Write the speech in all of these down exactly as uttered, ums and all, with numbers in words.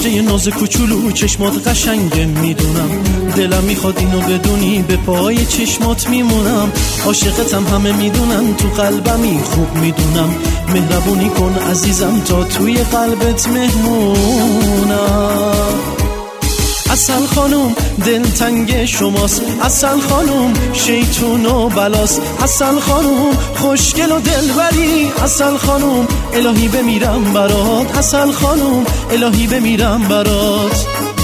فرشته ناز کوچولو چشمات قشنگه میدونم، دلم میخواد اینو بدونی به پای چشمات میمونم. عاشقتم همه میدونن، تو قلبمی خوب میدونم. مهربونی کن عزیزم تا توی قلبت مهمونم. عسل خانوم دلتنگ شماست، عسل خانوم شیطون و بلاست، عسل خانوم خوشگل و دلبری، عسل خانوم الهی بمیرم برات، عسل خانوم الهی بمیرم برات.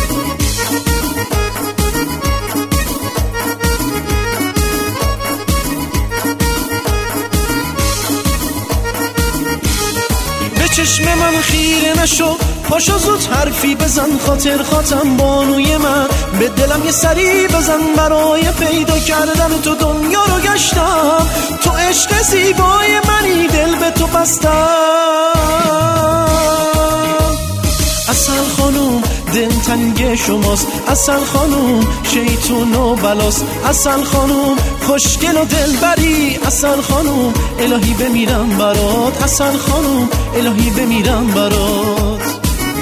به چشم من خیره نشو، پاشو زود حرفی بزن، خاطر خاطم بانوی من. به دلم یه سری بزن، برای پیدا کردن تو دنیا رو گشتم. تو عشق زیبای منی، دل به تو بستم. عسل خانوم دلتنگ شماست، عسل خانوم شیطون و بلاست، عسل خانوم خوشگل و دلبری، عسل خانوم الهی بمیرم برات، عسل خانوم الهی بمیرم برات.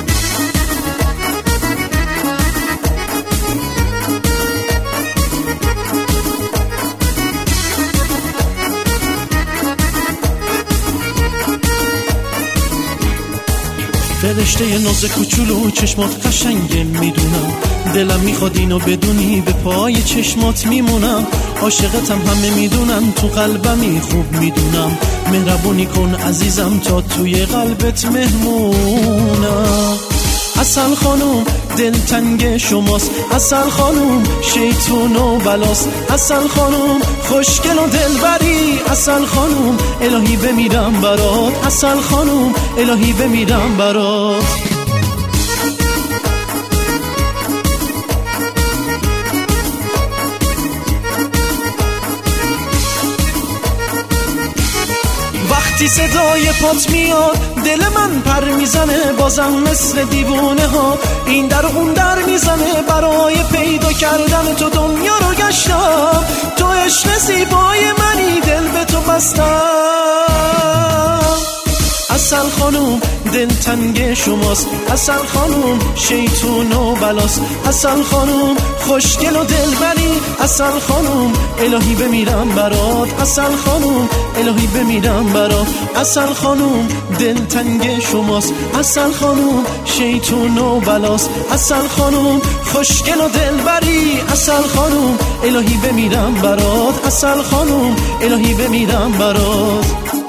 فرشته ناز کوچولو چشمات قشنگه میدونم، دلم میخواد اینو بدونی به پای چشمات میمونم. عاشقتم همه میدونن، تو قلبمی خوب میدونم. مهربونی کن عزیزم تا توی قلبت مهمونم. عسل خانوم دلتنگ شماست، عسل خانوم شیطون و بلاست، عسل خانوم خوشگل و دلبری، عسل خانوم الهی بمیرم برات، عسل خانوم الهی بمیرم برات. وقتی صدای پات میاد دل من پر میزنه، بازم مثل دیوونه ها این در اون در میزنه. برای پیدا کردن تو دنیا رو گشتم، تو عشق زیبای منی، دل به تو بستم. عسل خانوم دلتنگ شماست، عسل خانوم شیطون و بلاست، عسل خانوم خوشگل و دلبری، عسل خانوم الهی بمیرم برات، عسل خانوم الهی بمیرم برات. عسل خانوم دلتنگ شماست، عسل خانوم شیطون و بلاست، عسل خانوم خوشگل و دلبری، عسل خانوم الهی بمیرم برات، عسل خانوم الهی بمیرم برات.